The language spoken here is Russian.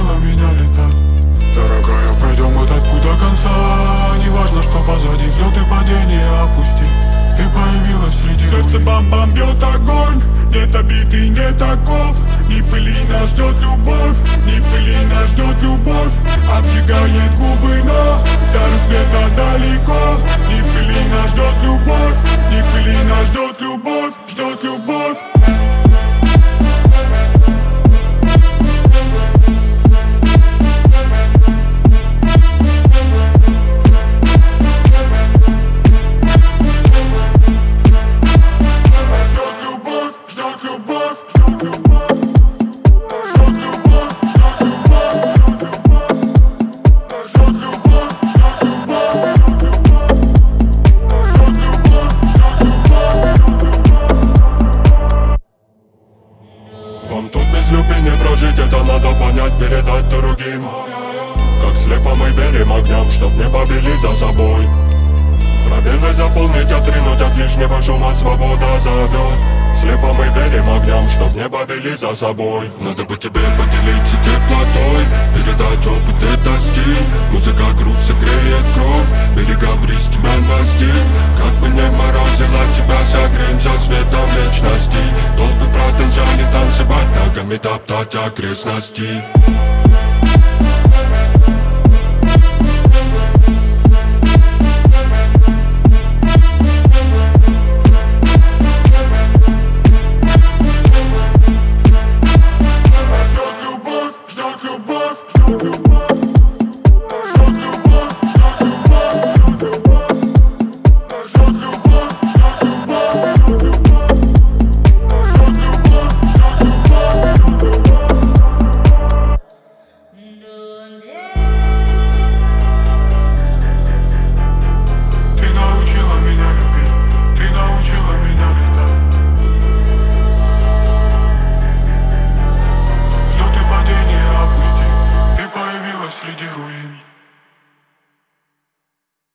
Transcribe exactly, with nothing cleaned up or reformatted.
заставила меня летать. Дорогая, пройдем этот путь до конца. Не важно, что позади, взлет и падение опусти. Ты появилась среди сердце бам-бам бьет огонь. Нет обид и нет оков. Не пыли, нас ждет любовь. Не пыли, нас ждет любовь. Обжигает губы, но до рассвета далеко. Не пыли, нас ждет любовь. Не пыли, нас ждет любовь. Ждет любовь. Вам тут без любви не прожить, это надо понять, передать другим. Как слепо мы верим огням, чтоб не повели за собой. Пробелы заполнить, отринуть от лишнего шума, свобода зовет. Слепо мы верим огням, чтоб не повели за собой. Надо бы тебе поделиться теплотой, передать опыт, это стиль. Музыка, грув согреет кровь, берега бриз тебя настиг. Как бы не морозило тебя, согреем со светом вечности. Толпы продолжали танцевать, ногами топтать окрестности.